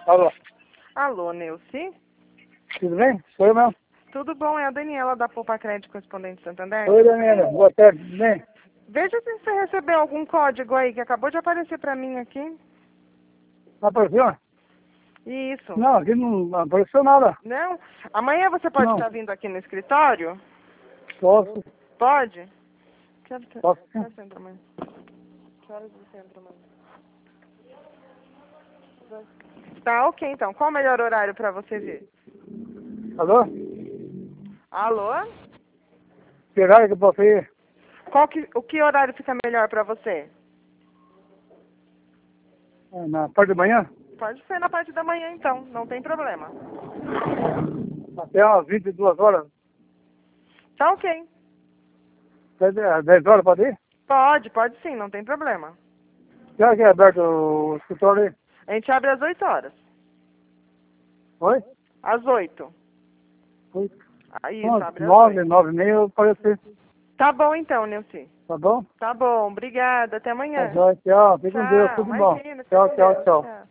Alô, Alô, Neuci? tudo bem? Sou eu mesmo. Tudo bom? É a Daniela da Poupa Crédito Correspondente Santander. Oi, Daniela. Boa tarde, tudo bem? Veja se você recebeu algum código aí que acabou de aparecer pra mim aqui. Apareceu? Isso. Não, aqui não apareceu nada. Não? Amanhã você pode Não. estar vindo aqui no escritório? Posso, Pode? Que horas posso que sim. você entra amanhã? Que horas você entra amanhã? Tá, ok então. Qual o melhor horário pra você vir? Alô? Alô? Que horário que eu posso ir? O que horário fica melhor pra você? Na parte da manhã? Pode ser na parte da manhã então, não tem problema. Até umas 22 horas. Tá ok. Até 10 horas pode ir? Pode sim, não tem problema. Que hora que é aberto o escritório aí? A gente abre às 8 horas. Oi? Às 8. Oi. Isso, Umas abre às 9, 8. 9h30 eu aparecer. Tá bom então, Nilce. Tá bom? Tá bom, obrigada. Até Tá amanhã. jóia, tchau. Fique com Deus, Tchau, tudo bom. imagina. Fica Tchau, com tchau, Deus. tchau. Tchau.